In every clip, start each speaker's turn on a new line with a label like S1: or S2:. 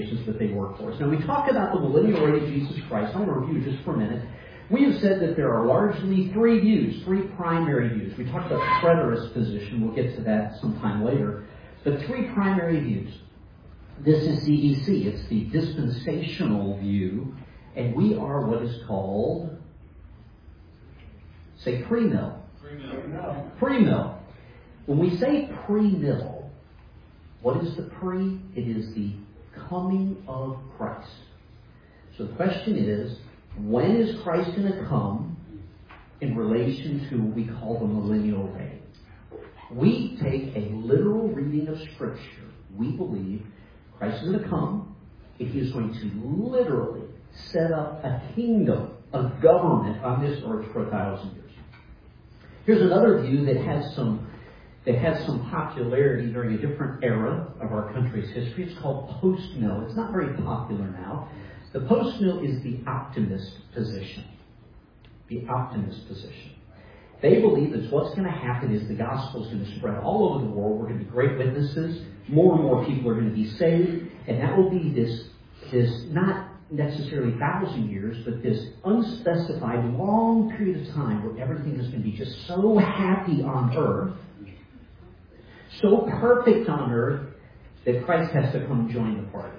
S1: that they work for us. Now, we talk about the millennial reign of Jesus Christ. I want to review just for a minute. We have said that there are largely three views, three primary views. We talked about the preterist position. We'll get to that sometime later. But three primary views. This is CEC. It's the dispensational view. And we are what is called, say, premill. Premill. When we say premill, what is the pre? It is the coming of Christ. So the question is, when is Christ going to come in relation to what we call the millennial reign? We take a literal reading of Scripture. We believe Christ is going to come, and He is going to literally set up a kingdom, a government on this earth for 1,000 years. Here's another view that has some popularity during a different era of our country's history. It's called post-mill. It's not very popular now. The post-mill is the optimist position. The optimist position. They believe that what's going to happen is the gospel is going to spread all over the world. We're going to be great witnesses. More and more people are going to be saved. And that will be this not necessarily 1,000 years, but this unspecified long period of time where everything is going to be just so happy on earth, so perfect on earth, that Christ has to come join the party.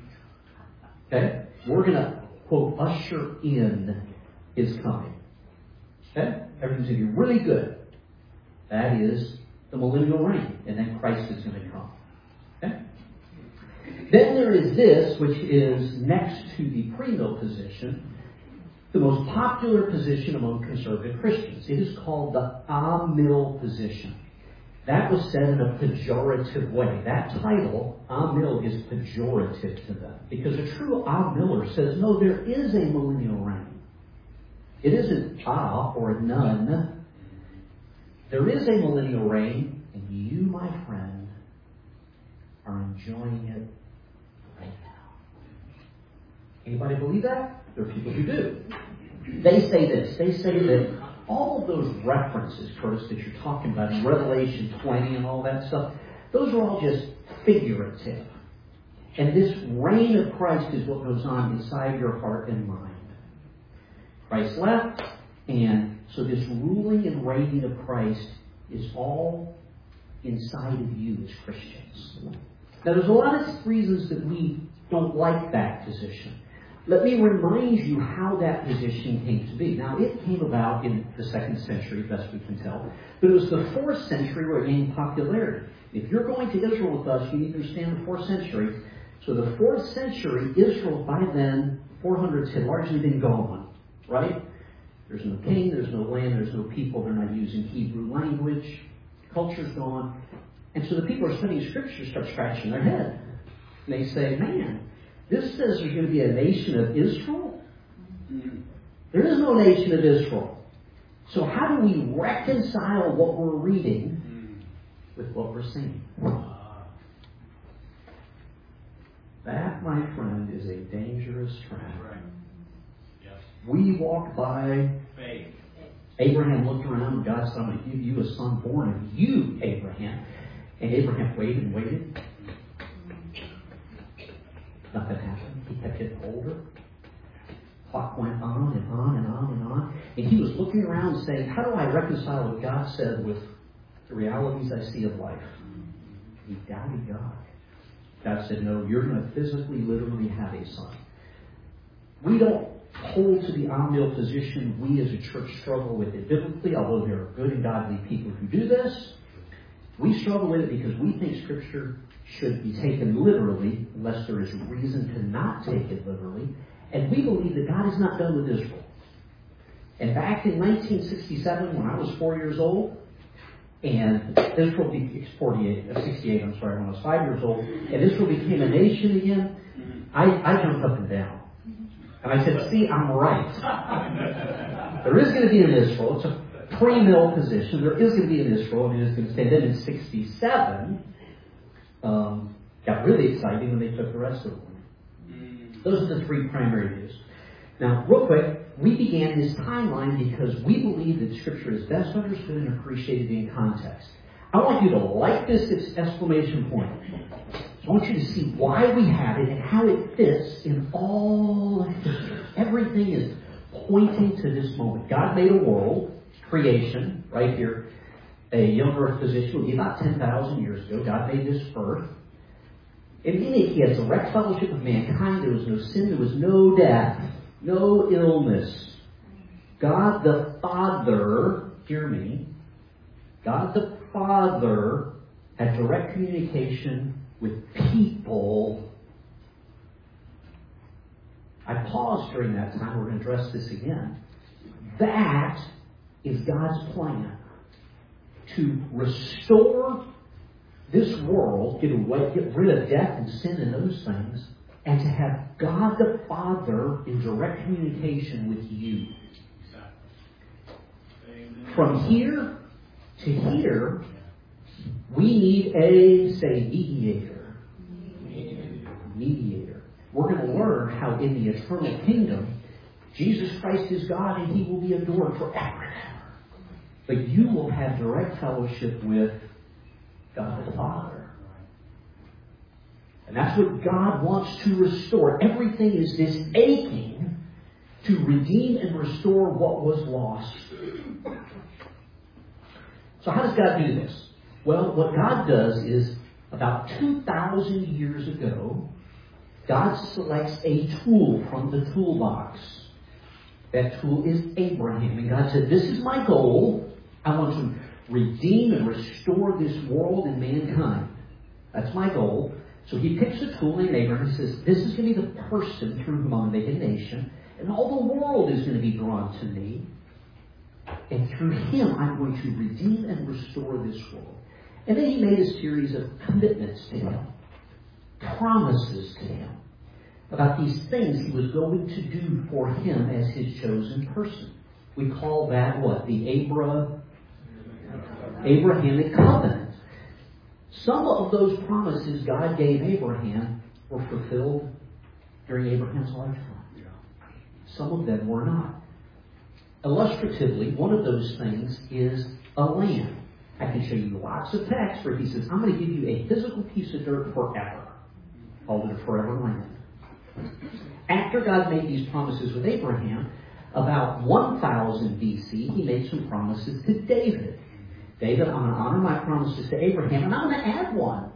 S1: Okay? We're going to, quote, usher in His coming. Okay? Everything's going to be really good. That is the millennial reign. And then Christ is going to come. Okay? Then there is this, which is next to the premill position, the most popular position among conservative Christians. It is called the amill position. That was said in a pejorative way. That title, amill, is pejorative to them. Because a true amiller says, no, there is a millennial reign. It isn't or a none. There is a millennial reign, and you, my friend, are enjoying it right now. Anybody believe that? There are people who do. They say this. They say that all of those references, Curtis, that you're talking about in Revelation 20 and all that stuff, those are all just figurative. And this reign of Christ is what goes on inside your heart and mind. Christ left, and so this ruling and reigning of Christ is all inside of you as Christians. Now, there's a lot of reasons that we don't like that position. Let me remind you how that position came to be. Now, it came about in the 2nd century, best we can tell. But it was the 4th century where it gained popularity. If you're going to Israel with us, you need to understand the 4th century. So the 4th century, Israel, by then, 400s had largely been gone. Right? There's no king, there's no land, there's no people. They're not using Hebrew language. Culture's gone. And so the people are studying Scripture start scratching their head. And they say, man, this says there's going to be a nation of Israel? There is no nation of Israel. So how do we reconcile what we're reading with what we're seeing? That, my friend, is a dangerous trap. We walk by faith. Abraham looked around and God said, I'm going to give you a son born of you, Abraham. And Abraham waited and waited. Nothing happened. He kept getting older. Clock went on and on and on and on. And he was looking around and saying, how do I reconcile what God said with the realities I see of life? He doubted God. God said, no, you're going to physically, literally have a son. We don't hold to the amill position. We as a church struggle with it biblically, although there are good and godly people who do this. We struggle with it because we think Scripture should be taken literally unless there is reason to not take it literally. And we believe that God is not done with Israel. And back in 1967, when I was 4 years old, and Israel became 68, I'm sorry, when I was 5 years old, and Israel became a nation again, I jumped up and down. And I said, see, I'm right. There is going to be an Israel. It's a pre-mill position. There is going to be an Israel, and it is going to stay. Then in 67, got really exciting when they took the rest of them. Those are the three primary views. Now, real quick, we began this timeline because we believe that Scripture is best understood and appreciated in context. I want you to like this exclamation point. I want you to see why we have it and how it fits in all of history. Everything is pointing to this moment. God made a world, creation, right here. A young earth physician would be about 10,000 years ago. God made this earth. And in it, He had direct fellowship with mankind. There was no sin. There was no death. No illness. God the Father, hear me, God the Father had direct communication with people. I paused during that time. We're going to address this again. That is God's plan. To restore this world, get rid of death and sin and those things, and to have God the Father in direct communication with you. From here to here, we need a, say, mediator. Mediator. We're going to learn how in the eternal kingdom, Jesus Christ is God and He will be adored forever and ever. But you will have direct fellowship with God the Father. And that's what God wants to restore. Everything is this aching to redeem and restore what was lost. So how does God do this? Well, what God does is, about 2,000 years ago, God selects a tool from the toolbox. That tool is Abraham. And God said, this is my goal. I want to redeem and restore this world and mankind. That's my goal. So He picks a tool named Abraham and says, this is going to be the person through whom I'm going to make a nation. And all the world is going to be drawn to me. And through him, I'm going to redeem and restore this world. And then He made a series of commitments to him. Promises to him. About these things He was going to do for him as His chosen person. We call that what? The Abrahamic covenant. Some of those promises God gave Abraham were fulfilled during Abraham's lifetime. Some of them were not. Illustratively, one of those things is a land. I can show you lots of texts where He says, I'm going to give you a physical piece of dirt forever. Called it a forever land. After God made these promises with Abraham, about 1000 BC, He made some promises to David. David, I'm going to honor my promises to Abraham, and I'm going to add one.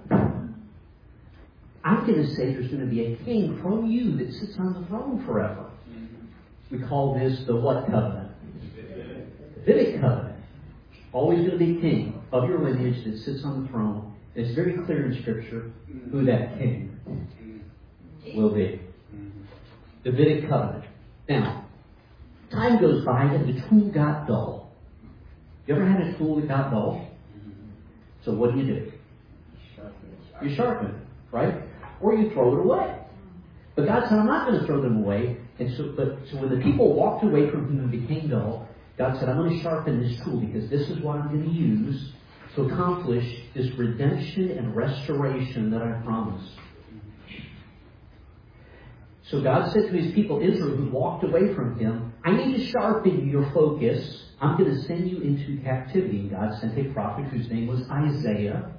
S1: I'm going to say there's going to be a king from you that sits on the throne forever. We call this the what covenant? Davidic covenant. Always going to be a king of your lineage that sits on the throne. It's very clear in Scripture who that king will be. Davidic covenant. Now, time goes by and the tool got dull. You ever had a tool that got dull? So what do? You sharpen it, right? Or you throw it away. But God said, I'm not going to throw them away. And so when the people walked away from Him and became dull, God said, I'm going to sharpen this tool because this is what I'm going to use to accomplish this redemption and restoration that I promised. So God said to His people Israel who walked away from Him, I need to sharpen your focus. I'm going to send you into captivity. And God sent a prophet whose name was Isaiah.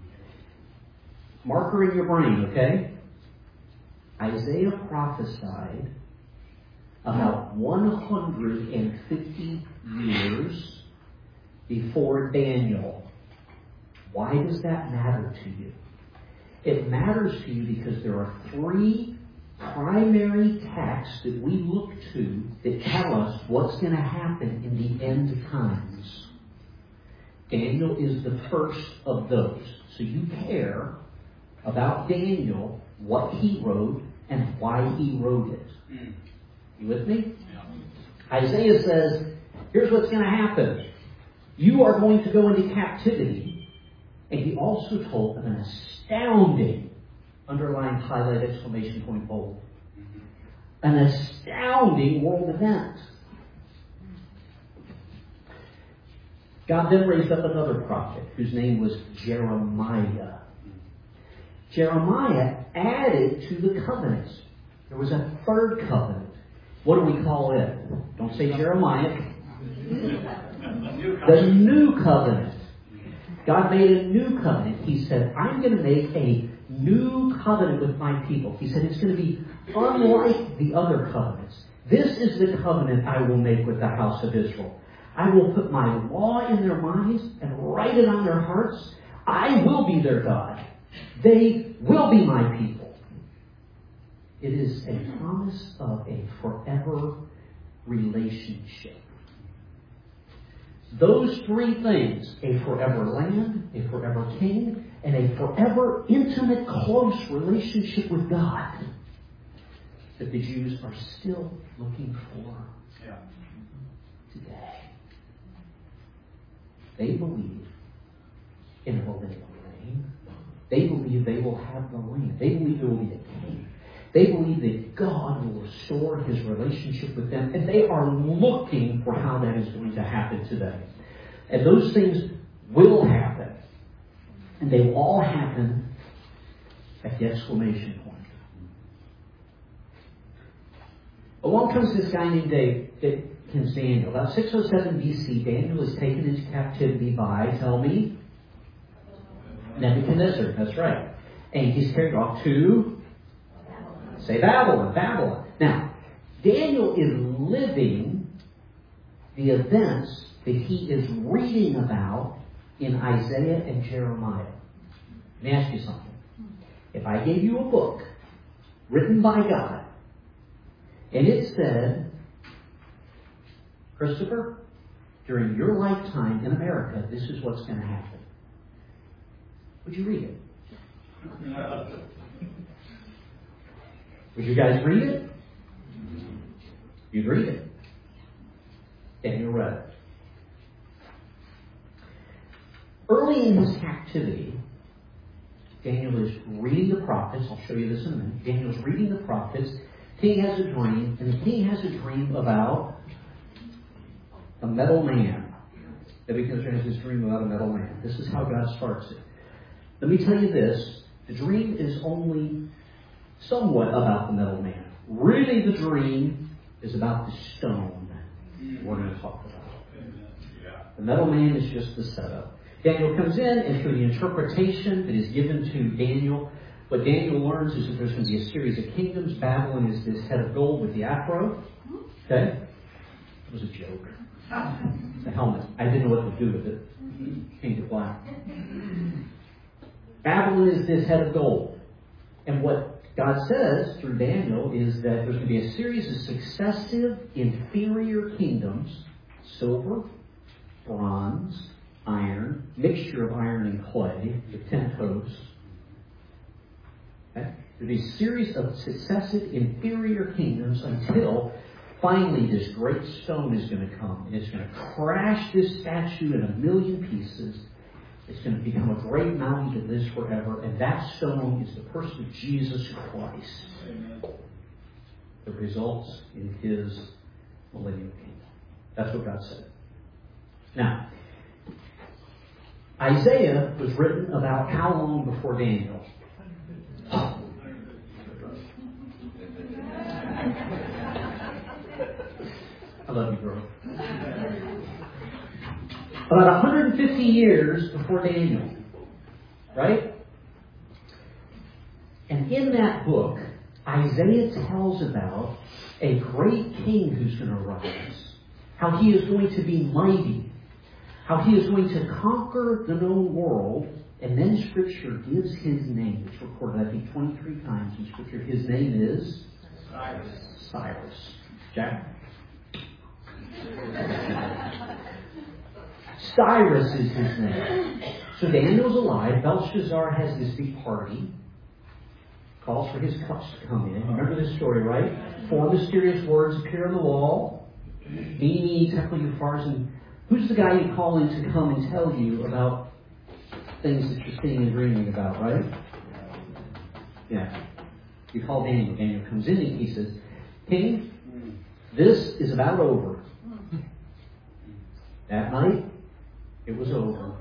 S1: Marker in your brain, okay? Isaiah prophesied about 150 years before Daniel. Why does that matter to you? It matters to you because there are three primary texts that we look to that tell us what's going to happen in the end times. Daniel is the first of those. So you care about Daniel, what he wrote, and why he wrote it. You with me? Isaiah says, here's what's going to happen. You are going to go into captivity. And he also told of an astounding, underlined, highlight, exclamation point, bold. An astounding world event. God then raised up another prophet whose name was Jeremiah. Jeremiah added to the covenants. There was a third covenant. What do we call it? Don't say Jeremiah. The new covenant. God made a new covenant. He said, I'm going to make a new covenant with my people. He said it's going to be unlike the other covenants. This is the covenant I will make with the house of Israel. I will put my law in their minds and write it on their hearts. I will be their God. They will be my people. It is a promise of a forever relationship. Those three things, a forever land, a forever king, and a forever intimate, close relationship with God, that the Jews are still looking for today. They believe in a millennial reign. They believe they will have the land. They believe there will be a king. They believe that God will restore His relationship with them, and they are looking for how that is going to happen today. And those things will happen. And they will all happen at the exclamation point. Along comes this guy named Daniel. About 607 BC, Daniel is taken into captivity by, tell me, Nebuchadnezzar. That's right. And he's carried off to, say, Babylon. Now, Daniel is living the events that he is reading about in Isaiah and Jeremiah. Let me ask you something. If I gave you a book written by God, and it said, Christopher, during your lifetime in America, this is what's going to happen, would you read it? Would you guys read it? You'd read it. Daniel read it. Early in his captivity, Daniel is reading the prophets. I'll show you this in a minute. Daniel's reading the prophets. King has a dream, and the king has a dream about a metal man. Nebuchadnezzar has this dream about a metal man. This is how God starts it. Let me tell you this. The dream is only somewhat about the metal man. Really, the dream is about the stone we're going to talk about. The metal man is just the setup. Daniel comes in, and through the interpretation that is given to Daniel, what Daniel learns is that there's going to be a series of kingdoms. Babylon is this head of gold with the afro. Okay? It was a joke. The helmet. I didn't know what to do with it. Changed it black. Babylon is this head of gold. And what God says through Daniel is that there's going to be a series of successive inferior kingdoms, silver, bronze, iron, mixture of iron and clay, with 10 toes. Okay? There'll be a series of successive inferior kingdoms until finally this great stone is going to come. And it's going to crash this statue in a million pieces. It's going to become a great mountain that lives forever. And that stone is the person of Jesus Christ. Amen. That results in His millennial kingdom. That's what God said. Now, Isaiah was written about how long before Daniel? I love you, girl. About 150 years before Daniel. Right? And in that book, Isaiah tells about a great king who's going to rise. How he is going to be mighty. How he is going to conquer the known world. And then Scripture gives his name. It's recorded, I think, 23 times in Scripture. His name is Cyrus. Jack? Cyrus is his name. So Daniel's alive. Belshazzar has this big party. Calls for his cups to come in. Remember this story, right? 4 mysterious words appear on the wall. Mene, Tekel, Upharsin. Who's the guy you call in to come and tell you about things that you're seeing and dreaming about, right? Yeah. You call Daniel. Daniel comes in and he says, King, this is about over. That night, it was over.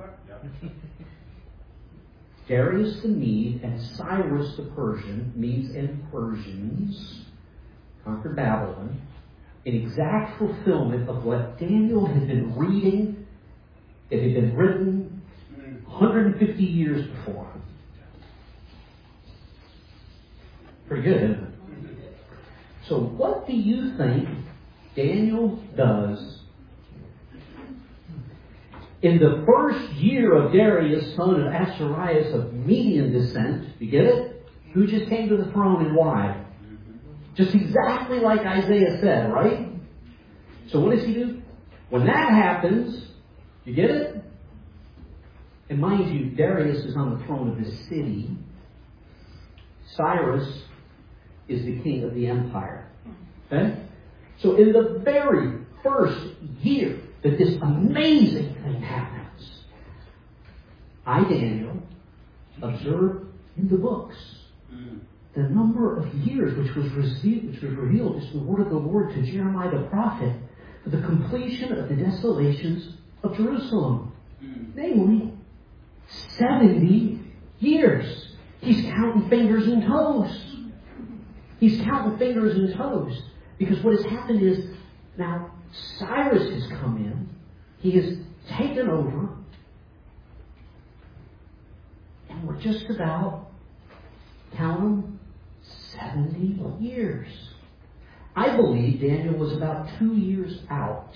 S1: Darius the Mede and Cyrus the Persian, Medes and Persians, conquered Babylon, in exact fulfillment of what Daniel had been reading. It had been written 150 years before. Pretty good, isn't it? So what do you think Daniel does in the first year of Darius, son of Ahasuerus of Median descent? You get it? Who just came to the throne and why? Just exactly like Isaiah said, right? So what does he do? When that happens, you get it? And mind you, Darius is on the throne of the city. Cyrus is the king of the empire. Okay? So in the very first year that this amazing thing happens, I, Daniel, observe in the books the number of years which was revealed as the word of the Lord to Jeremiah the prophet for the completion of the desolations of Jerusalem. Namely, 70 years. He's counting fingers and toes. He's counting fingers and toes. Because what has happened is, now Cyrus has come in. He has taken over. And we're just about, count them, 70 years. I believe Daniel was about 2 years out.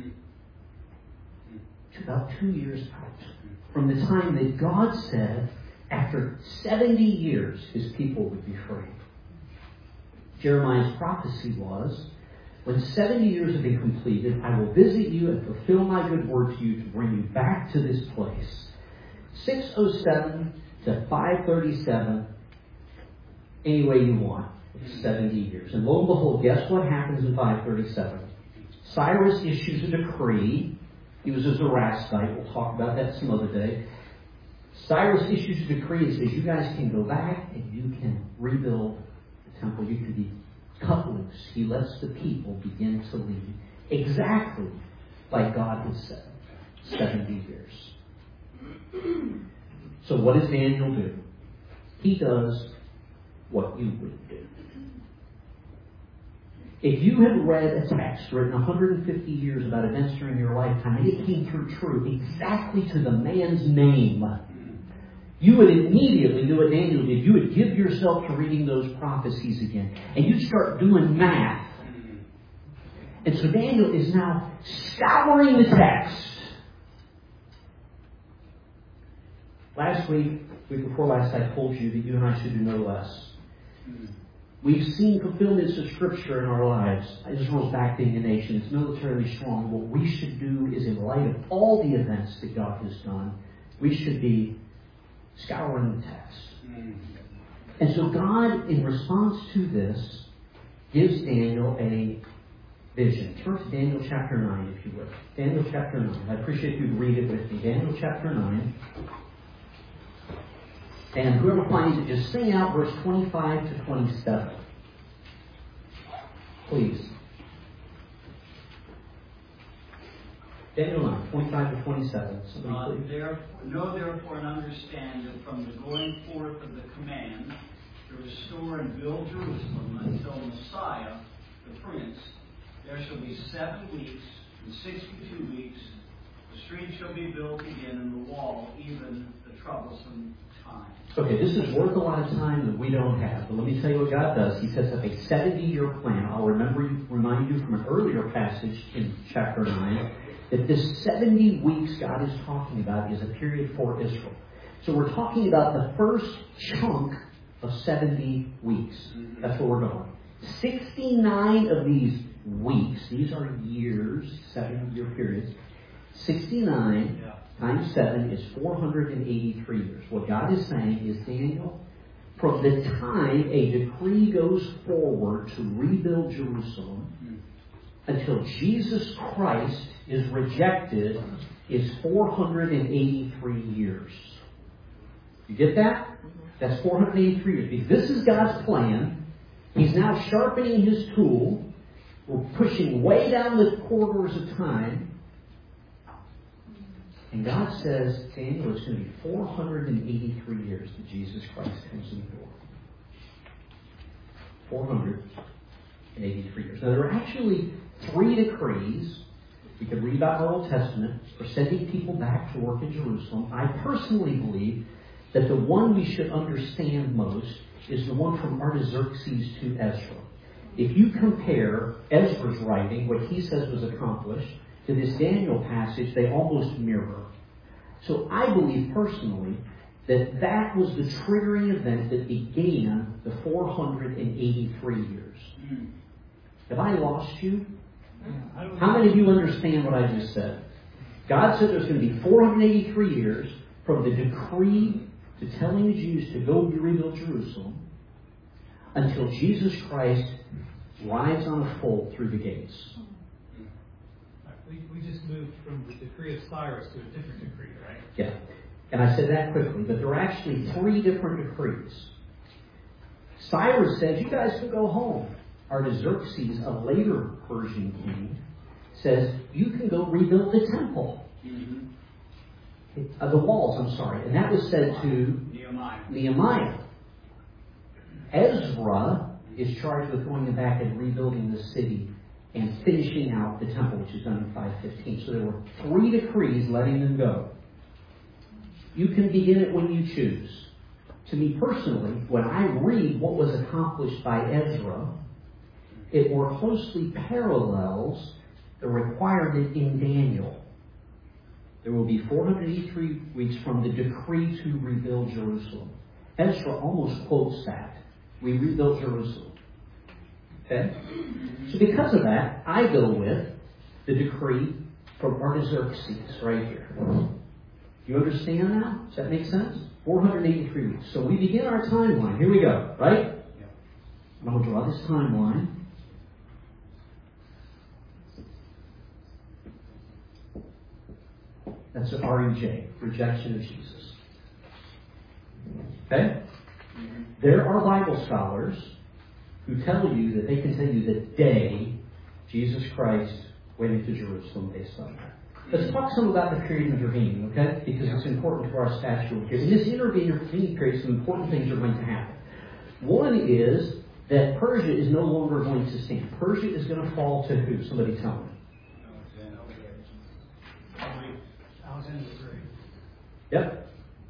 S1: About 2 years out from the time that God said, after 70 years, His people would be free. Jeremiah's prophecy was, when 70 years have been completed, I will visit you and fulfill my good word to you to bring you back to this place. 607 to 537, any way you want. 70 years. And lo and behold, guess what happens in 537? Cyrus issues a decree. He was a Zoroastrite. We'll talk about that some other day. Cyrus issues a decree and says, you guys can go back and you can rebuild the temple. You can be cut loose. He lets the people begin to lead exactly like God had said. 70 years. So what does Daniel do? He does what you would do. If you had read a text written 150 years about events during your lifetime, and it came through true exactly to the man's name, you would immediately do what Daniel did. You would give yourself to reading those prophecies again. And you'd start doing math. And so Daniel is now scouring the text. Last week before last, I told you that you and I should do no less. We've seen fulfillments of Scripture in our lives. Israel's back being a nation. It's militarily strong. What we should do is, in light of all the events that God has done, we should be scouring the text. And so God, in response to this, gives Daniel a vision. Turn to Daniel chapter 9, if you would. Daniel chapter 9. I appreciate you to read it with me. Daniel chapter 9. And whoever finds it, just sing out verse 25 to 27. Please. Daniel 9, 25 to 27. Somebody please.
S2: Know therefore and understand that from the going forth of the command to restore and build Jerusalem until Messiah, the Prince, there shall be 7 weeks and 62 weeks. The street shall be built again, and the wall, even the troublesome time.
S1: Okay, this is worth a lot of time that we don't have. But let me tell you what God does. He sets up a 70-year plan. I'll remind you from an earlier passage in chapter 9 that this 70 weeks God is talking about is a period for Israel. So we're talking about the first chunk of 70 weeks. That's where we're going. 69 of these weeks, these are years, 7-year periods. 69 times 7 is 483 years. What God is saying is, Daniel, from the time a decree goes forward to rebuild Jerusalem until Jesus Christ is rejected is 483 years. You get that? That's 483 years. Because this is God's plan. He's now sharpening His tool. We're pushing way down the corridors of time. And God says, Daniel, it's going to be 483 years that Jesus Christ comes in the door. 483 years. Now, there are actually 3 decrees we could read about in the Old Testament for sending people back to work in Jerusalem. I personally believe that the one we should understand most is the one from Artaxerxes to Ezra. If you compare Ezra's writing, what he says was accomplished, to this Daniel passage, they almost mirror. So I believe personally that that was the triggering event that began the 483 years. Have I lost you? How many of you understand what I just said? God said there's going to be 483 years from the decree to telling the Jews to go rebuild Jerusalem until Jesus Christ rides on a foal through the gates.
S3: We just moved from the decree of Cyrus to a different decree, right?
S1: Yeah. And I said that quickly, but there are actually 3 different decrees. Cyrus says, you guys can go home. Artaxerxes, a later Persian king, says, you can go rebuild the temple. The walls, I'm sorry. And that was said to Nehemiah. Ezra is charged with going back and rebuilding the city and finishing out the temple, which is done in 515. So there were 3 decrees letting them go. You can begin it when you choose. To me personally, when I read what was accomplished by Ezra, it more closely parallels the requirement in Daniel. There will be 483 weeks from the decree to rebuild Jerusalem. Ezra almost quotes that. We rebuilt Jerusalem. Okay? So because of that, I go with the decree from Artaxerxes right here. You understand now? Does that make sense? 483 weeks. So we begin our timeline. Here we go, right? And I'm going to draw this timeline. That's an REJ, rejection of Jesus. Okay? There are Bible scholars who tell you that they can tell you the day Jesus Christ went into Jerusalem based on that. Let's talk some about the period intervening, okay? Because it's important to our statute here. In this intervening period, some important things are going to happen. One is that Persia is no longer going to stand. Persia is going to fall to who? Somebody tell me.
S3: Alexander the Great.
S1: Yep.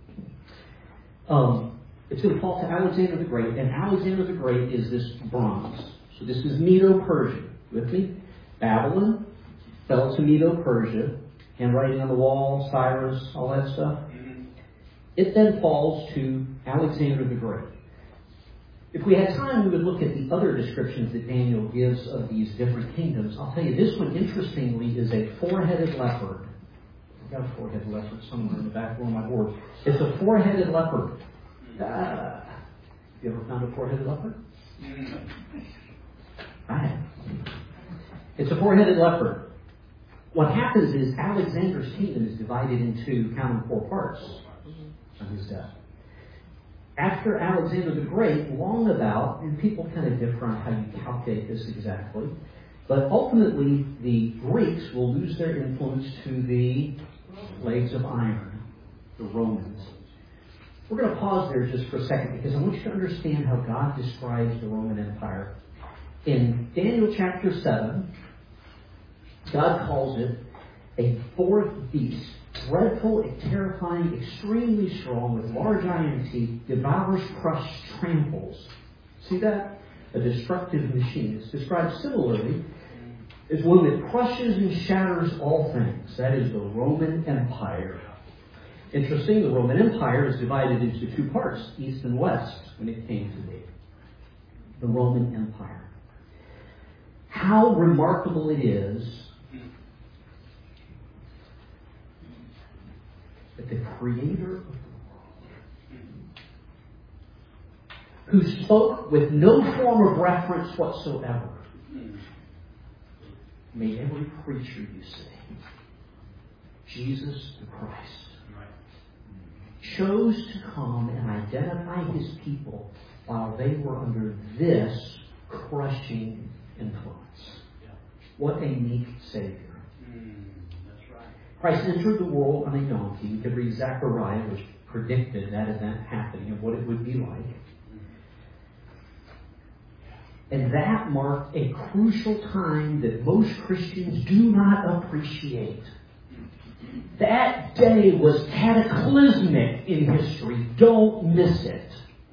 S1: It's going to fall to Alexander the Great, and Alexander the Great is this bronze. So this is Medo-Persia. With me? Babylon fell to Medo-Persia, handwriting on the wall, Cyrus, all that stuff. It then falls to Alexander the Great. If we had time, we would look at the other descriptions that Daniel gives of these different kingdoms. I'll tell you, this one, interestingly, is a 4-headed leopard. I've got a 4-headed leopard somewhere in the back of one of my boards. It's a 4-headed leopard. You ever found a 4-headed leopard? I have. It's a 4-headed leopard. What happens is Alexander's kingdom is divided into, count them, 4 parts on his death. After Alexander the Great, long about, and people kind of differ on how you calculate this exactly, but ultimately the Greeks will lose their influence to the legs of iron, the Romans. We're going to pause there just for a second because I want you to understand how God describes the Roman Empire. In Daniel chapter 7, God calls it a 4th beast, dreadful, terrifying, extremely strong, with large iron teeth, devours, crushes, tramples. See that? A destructive machine. It's described similarly as one that crushes and shatters all things. That is the Roman Empire. Interesting, the Roman Empire is divided into 2 parts, east and west, when it came to be. The Roman Empire. How remarkable it is that the creator of the world, who spoke with no form of reference whatsoever, made every creature you see. Jesus the Christ chose to come and identify his people while they were under this crushing influence. What a meek Savior. Christ entered the world on a donkey. You could read Zechariah, which predicted that event happening and what it would be like. And that marked a crucial time that most Christians do not appreciate. That day was cataclysmic in history. Don't miss it.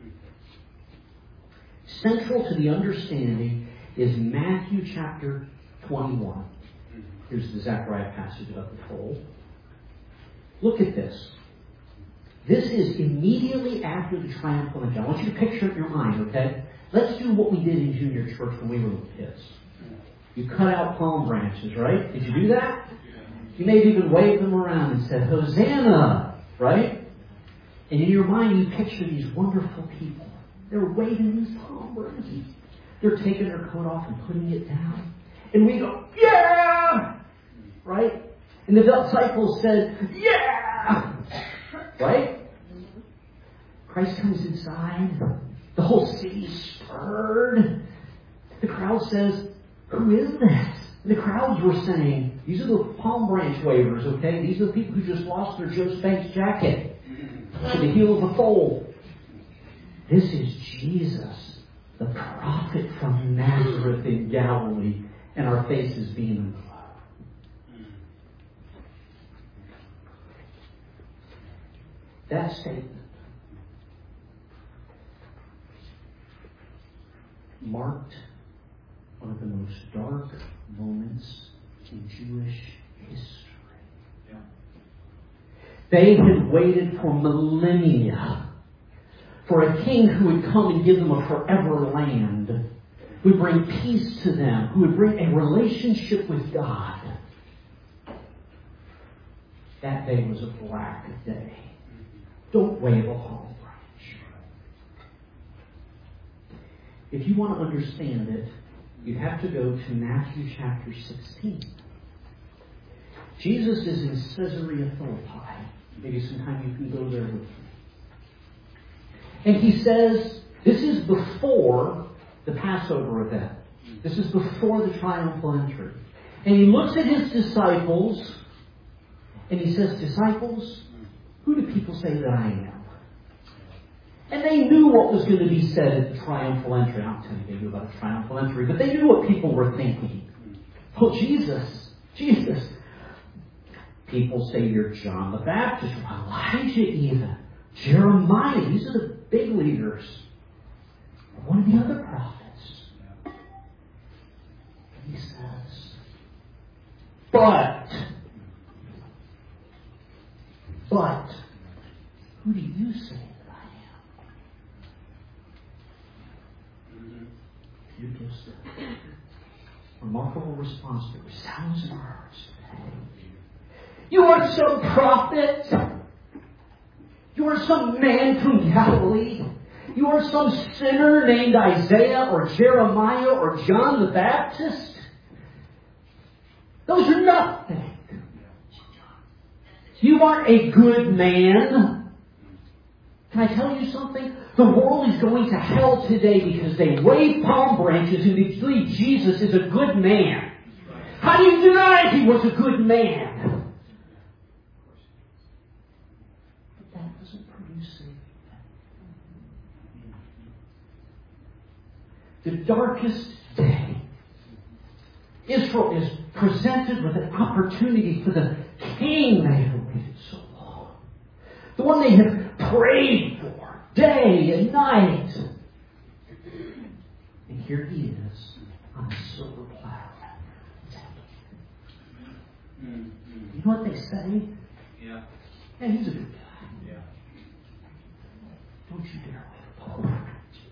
S1: Central to the understanding is Matthew chapter 21. Here's the Zechariah passage about the fold. Look at this. This is immediately after the triumphal entry. I want you to picture it in your mind, okay? Let's do what we did in junior church when we were little kids. You cut out palm branches, right? Did you do that? You may have even waved them around and said, Hosanna, right? And in your mind you picture these wonderful people. They're waving these palm branches. They're taking their coat off and putting it down. And we go, yeah! Right? And the disciples said, yeah! Right? Christ comes inside. The whole city's stirred. The crowd says, who is this? And the crowds were saying, these are the palm branch wavers, okay? These are the people who just lost their Joe Spanks jacket to the heel of the foal. This is Jesus, the prophet from Nazareth in Galilee, and our faces beaming. That statement marked one of the most dark moments in Jewish history.
S2: Yeah.
S1: They had waited for millennia for a king who would come and give them a forever land, who would bring peace to them, who would bring a relationship with God. That day was a black day. Don't wave a palm branch. If you want to understand it, you have to go to Matthew chapter 16. Jesus is in Caesarea Philippi. Maybe sometime you can go there with me. And he says, this is before the Passover event. This is before the triumphal entry. And he looks at his disciples and he says, disciples, who do people say that I am? And they knew what was going to be said at the triumphal entry. I'm telling you, they knew about the triumphal entry, but they knew what people were thinking. Oh, Jesus. People say you're John the Baptist, or Elijah even, Jeremiah. These are the big leaders. Or one of the other prophets. And he says, but, who do you say that I am? You just remarkable response that resounds in our hearts today. You are some prophet. You are some man from Galilee. You are some sinner named Isaiah or Jeremiah or John the Baptist. Those are nothing. You aren't a good man. Can I tell you something? The world is going to hell today because they wave palm branches and they believe Jesus is a good man. How do you deny he was a good man? But that doesn't produce anything. The darkest day, Israel is presented with an opportunity for the king they have waited so long. The one they have prayed for day and night. And here he is on a silver platter. You know what they say?
S2: Yeah.
S1: Hey, he's a good guy.
S2: Yeah.
S1: Don't you dare wave a palm branch.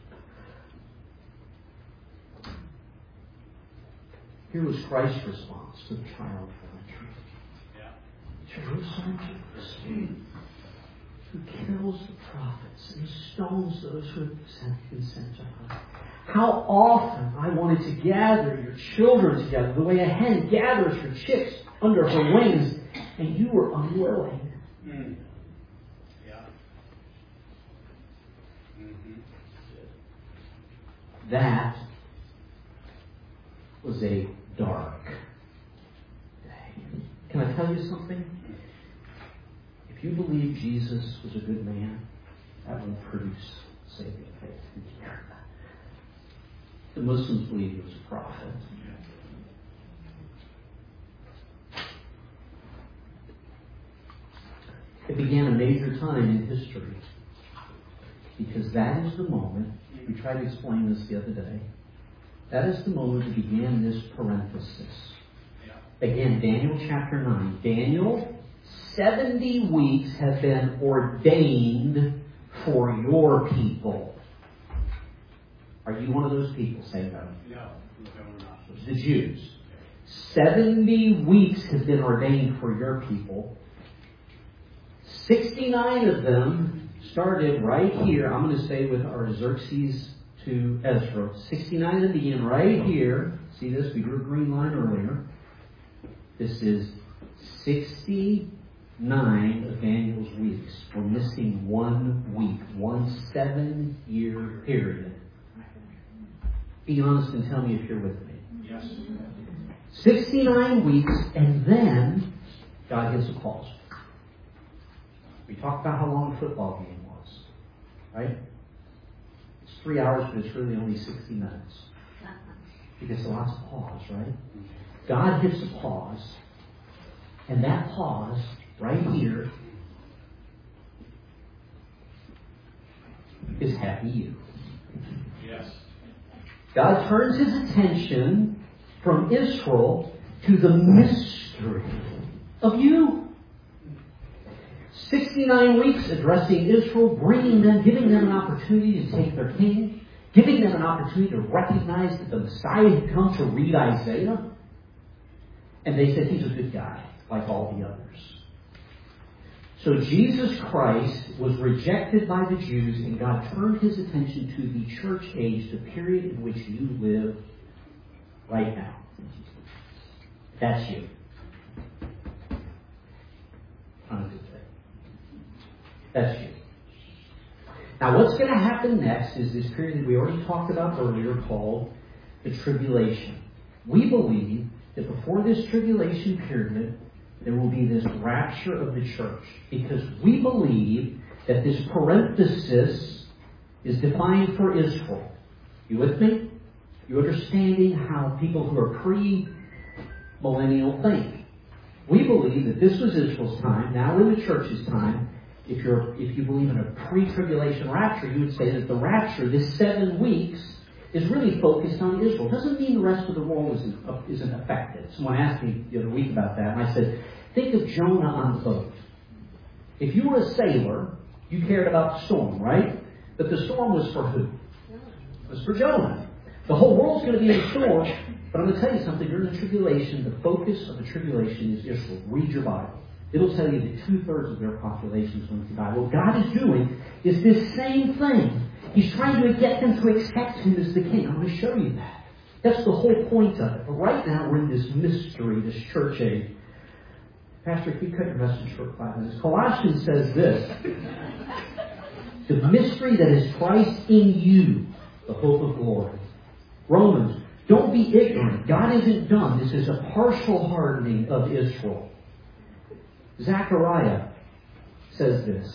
S1: Here was Christ's response to the triumphal entry.
S2: Yeah.
S1: Jerusalem, Jerusalem, who kills the prophets and stones those who have been sent to her. How often I wanted to gather your children together the way a hen gathers her chicks under her wings, and you were unwilling.
S2: Mm. Yeah. Mm-hmm.
S1: That was a dark day. Can I tell you something? If you believe Jesus was a good man, that will produce saving faith in you. The Muslims believe he was a prophet. It began a major time in history. Because that is the moment, we tried to explain this the other day, that is the moment that began this parenthesis. Again, Daniel chapter 9. Daniel, 70 weeks have been ordained for your people. Are you one of those people? Say no.
S2: No, we're not.
S1: The Jews. 70 weeks have been ordained for your people. 69 of them started right here. I'm going to say with Artaxerxes to Ezra. 69 of them begin right here. See this? We drew a green line earlier. This is 69 of Daniel's weeks. We're missing 1 week. 1 7-year period. Be honest and tell me if you're with me.
S2: Yes.
S1: 69 weeks, and then God gives a pause. We talked about how long a football game was, right? It's 3 hours, but it's really only 60 minutes. Because there's lots of pause, right? God hits a pause, and that pause right here is happy you.
S2: Yes.
S1: God turns his attention from Israel to the mystery of you. 69 weeks addressing Israel, bringing them, giving them an opportunity to take their king, giving them an opportunity to recognize that the Messiah had come, to read Isaiah. And they said, he's a good guy, like all the others. So Jesus Christ was rejected by the Jews, and God turned his attention to the church age, the period in which you live right now. That's you. On a good day. That's you. Now what's going to happen next is this period that we already talked about earlier called the tribulation. We believe that before this tribulation period, there will be this rapture of the church. Because we believe that this parenthesis is defined for Israel. You with me? You understanding how people who are pre-millennial think. We believe that this was Israel's time. Now we're in the church's time. If you believe in a pre-tribulation rapture, you would say that the rapture, this 7 weeks, is really focused on Israel. Doesn't mean the rest of the world isn't affected. Someone asked me the other week about that, and I said, think of Jonah on the boat. If you were a sailor, you cared about the storm, right? But the storm was for who? It was for Jonah. The whole world's going to be in a storm, but I'm going to tell you something. During the tribulation, the focus of the tribulation is Israel. Read your Bible. It'll tell you that 2/3 of their population is going to die. What God is doing is this same thing. He's trying to get them to accept him as the king. I'm going to show you that. That's the whole point of it. But right now we're in this mystery, this church age. Pastor, if you cut your message short 5 minutes. Colossians says this. The mystery that is Christ in you, the hope of glory. Romans, don't be ignorant. God isn't done. This is a partial hardening of Israel. Zechariah says this.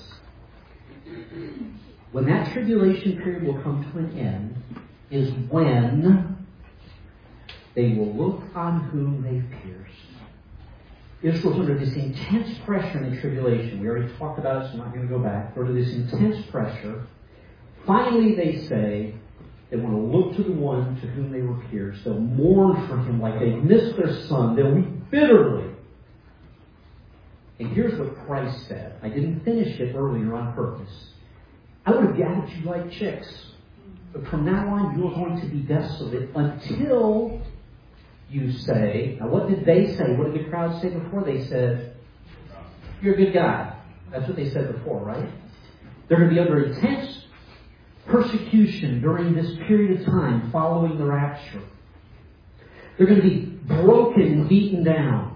S1: When that tribulation period will come to an end is when they will look on whom they've pierced. Israel's under this intense pressure in the tribulation. We already talked about it, so I'm not going to go back. They're under this intense pressure. Finally, they say they want to look to the one to whom they were pierced. They'll mourn for him like they missed their son. They'll weep bitterly. And here's what Christ said. I didn't finish it earlier on purpose. I would have gathered you like chicks. But from now on, you're going to be desolate until you say... Now, what did they say? What did the crowd say before? They said, you're a good guy. That's what they said before, right? They're going to be under intense persecution during this period of time following the rapture. They're going to be broken and beaten down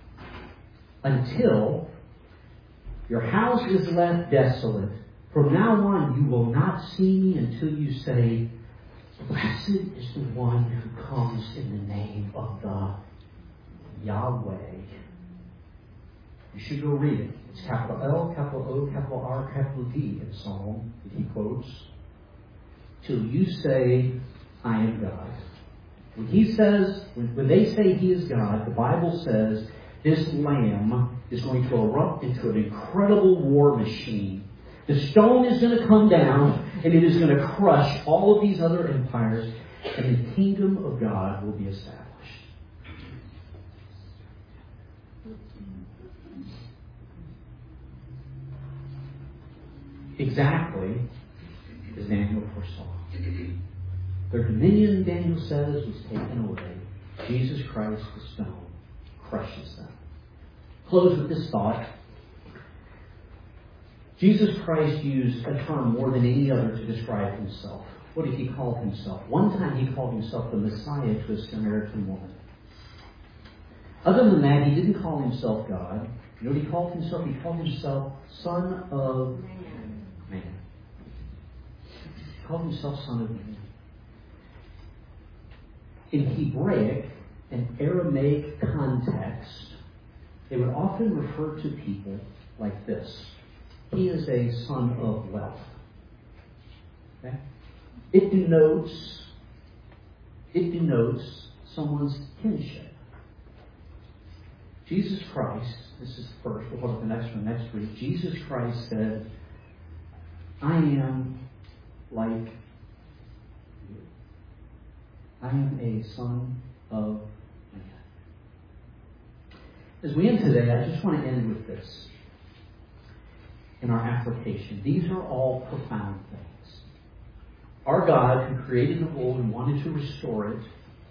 S1: until your house is left desolate. From now on, you will not see me until you say, blessed is the one who comes in the name of the Yahweh. You should go read it. It's capital L, capital O, capital R, capital D in Psalm that he quotes. Till you say, I am God. When he says, when they say he is God, the Bible says this lamb is going to erupt into an incredible war machine. The stone is going to come down, and it is going to crush all of these other empires, and the kingdom of God will be established. Exactly as Daniel foresaw. Their dominion, Daniel says, was taken away. Jesus Christ, the stone, crushes them. Close with this thought. Jesus Christ used a term more than any other to describe himself. What did he call himself? One time he called himself the Messiah to a Samaritan woman. Other than that, he didn't call himself God. You know what he called himself? He called himself Son of Man. He called himself Son of Man. In Hebraic and Aramaic context, they would often refer to people like this. He is a son of wealth. Okay? It denotes someone's kinship. Jesus Christ, this is the first, we'll talk about the next one next week. Jesus Christ said, I am like you. I am a son of man. As we end today, I just want to end with this in our application. These are all profound things. Our God, who created the world and wanted to restore it,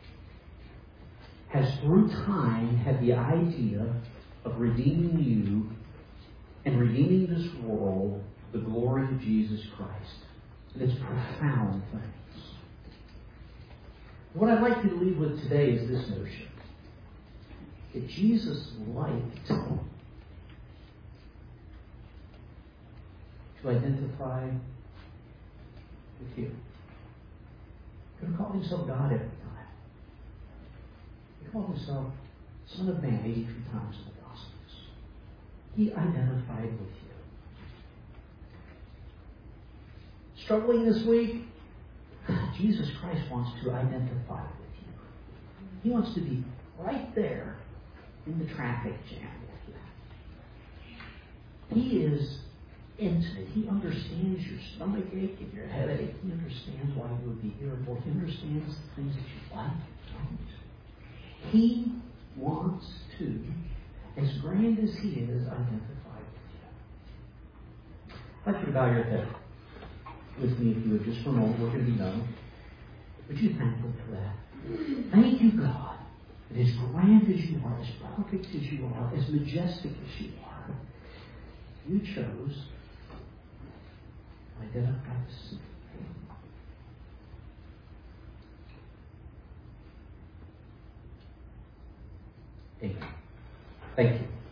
S1: has through time had the idea of redeeming you and redeeming this world for the glory of Jesus Christ. And it's profound things. What I'd like you to leave with today is this notion. That Jesus liked to identify with you. He could have called himself God every time. He called himself Son of Man 83 times in the Gospels. He identified with you. Struggling this week? Jesus Christ wants to identify with you. He wants to be right there in the traffic jam with you. He is intimate. He understands your stomach ache and your headache. He understands why you would be irritable. He understands the things that you like and don't. He wants to, as grand as he is, identify with you. I'd like you to bow your head with me, if you would, just for a moment. We're going to be done. Would you thank him for that? Thank you, God, that as grand as you are, as perfect as you are, as majestic as you are, you chose to identify with us. Amen. Thank you.